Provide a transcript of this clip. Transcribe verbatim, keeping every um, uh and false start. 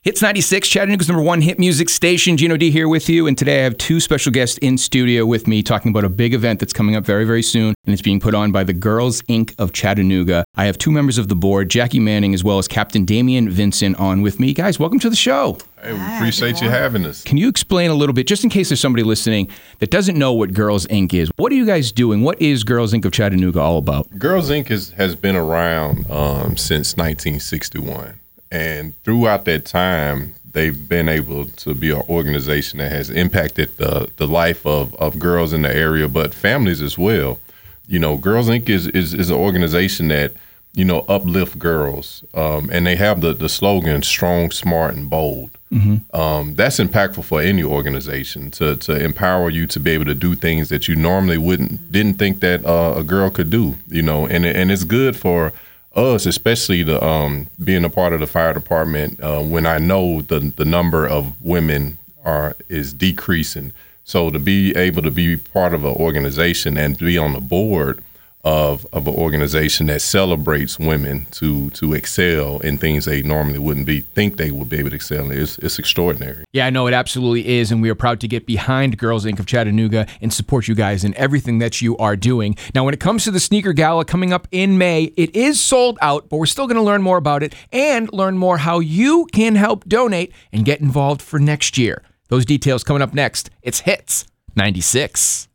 Hits ninety-six, Chattanooga's number one hit music station. Gino D here with you, and today I have two special guests in studio with me talking about a big event that's coming up very, very soon, and it's being put on by the Girls Incorporated of Chattanooga. I have two members of the board, Jackie Manning as well as Captain Damian Vincent, on with me. Guys, welcome to the show. Hey, we appreciate you having us. Can you explain a little bit, just in case there's somebody listening that doesn't know what Girls Incorporated is? What are you guys doing? What is Girls Incorporated of Chattanooga all about? Girls Incorporated is, has been around um, since nineteen sixty-one. And throughout that time, they've been able to be an organization that has impacted the, the life of, of girls in the area, but families as well. You know, Girls Incorporated is, is, is an organization that, you know, uplift girls. Um, and they have the, the slogan, strong, smart, and bold. Mm-hmm. Um, that's impactful for any organization to, to empower you to be able to do things that you normally wouldn't, didn't think that uh, a girl could do, you know, and, and it's good for us, especially the um, being a part of the fire department, uh, when I know the the number of women are is decreasing. So to be able to be part of an organization and be on the board of of an organization that celebrates women to to excel in things they normally wouldn't be think they would be able to excel in, it's, it's extraordinary. Yeah, I know it absolutely is, and we are proud to get behind Girls Incorporated of Chattanooga and support you guys in everything that you are doing. Now, when it comes to the Sneaker Gala coming up in May, it is sold out, but we're still going to learn more about it and learn more how you can help donate and get involved for next year. Those details coming up next. It's Hits ninety-six.